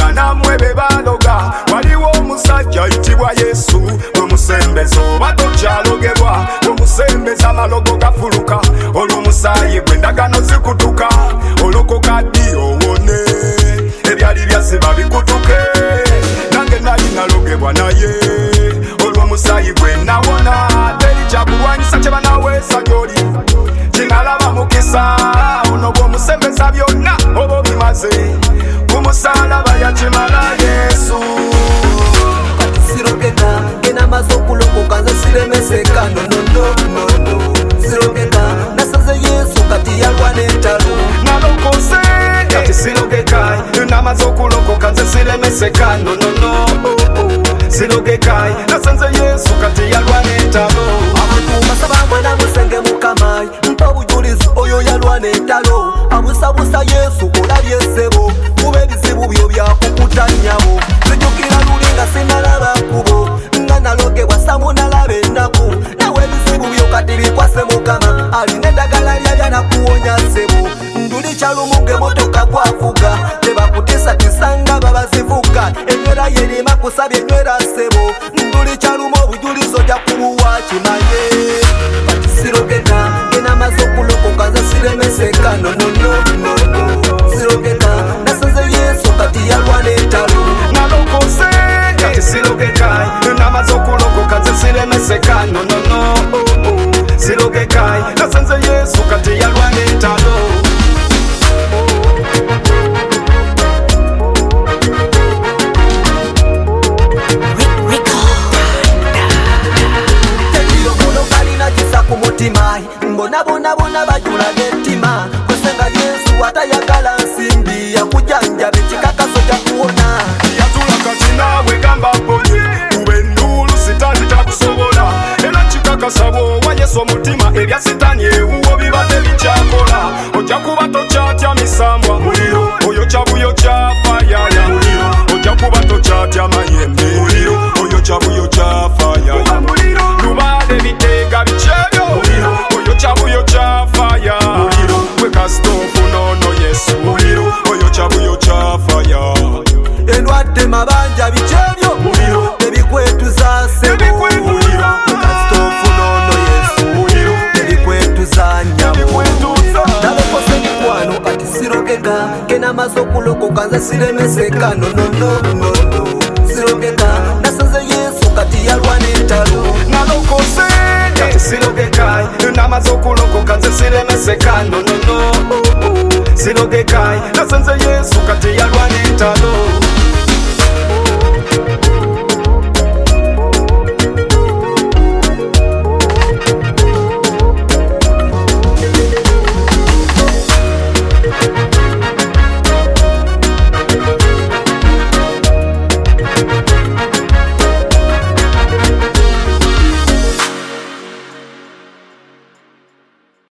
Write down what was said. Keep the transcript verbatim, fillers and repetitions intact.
namwe bebaloga waliwo omusajja ayitibwa Yesu omusembeza oba tokyalogebwa omusembeza amalogo gafuluka olw'omusaayi gwe endagano zikutuka olokoka ddi owone ebyali byasiba bikutuke nange nali nalogebwa naye olw'omusaayi gwe nawona teri kyakulwanyisa kye banaweesa gy'oli kinalaba mukisa ono bw'omusembeza byonna oba bimaze ku musalaba yakimala Yesu sirogeka gena maze okulokoka nze siremeseka nonononono sirogeka nasaze Yesu kati yalwana entalo nalokose kati sirogeka namaze okulokoka nze siremeseka nonono sirogeka nasanze Yesu kati yalwana entalo abantu basaba mwana musenge mukama mpa obujulizi oyo yalwana entalo abusabusa Yesu olabye ssebo kuba ebizibu byo byakukutanyabo zijjukira luli nga sinalaba kubo nga nalogebwa samu nalaba ennaku nawe ebizibu byo kati bikwase mukama alina eddagala lyanakuwonya ssebo nduli kyalumuge motoka kwavuga tebakutiisatiisa nga babazivuga enywera yerima kusabye enywera ssebo nduli kyaluma obujulizi ojja kubuwa kimanye sirogeka enamaze okulokoka nze siremeseka nonononono sirogeka nasanze Yesu kati yalwana entalo nalokose kati sirogeka namaze okulokoka nze siremeseka nonono sirogeka nasanze Yesu kati yalwana entalo mbona bona bona bajulaga ettima kusenga Yesu atayagala nsimbi yakujanja bekikakaso kyakuwona yatula kati naawe gamba mponye kube endulu sitaani takusobola era kikakasa bw'owa Yesu omutima ebya sitaani ewuwo biba tebikyakola ojja kuba tokyatya misambwa muliro oyo kyabuyo kya fayaya muliro ojja kuba tokyatya mayembe muliro oyo kyabuyo kya fayaya muliro lubaale ebiteega bikyebyo muliro oyo kyabuyo kya faya muliro gwe kasitofu nono Yesu muliro oyo kyabuyo kya faya endwadde mabanja bikyebyo muliro ebikwetuza ssebo muliro kasitofu nono Yesu muliro ebikwetuza nyabo nalokose mikwano kati sirogeka kenamaze okulokoka nze siremeseka nonononono sirogeka nasanze Yesu kati yalwana entalo nalokose kati sirogeka namaze okulokoka nze siremeseka nonono sirogeka nasanze Yesu kati yalwana entalo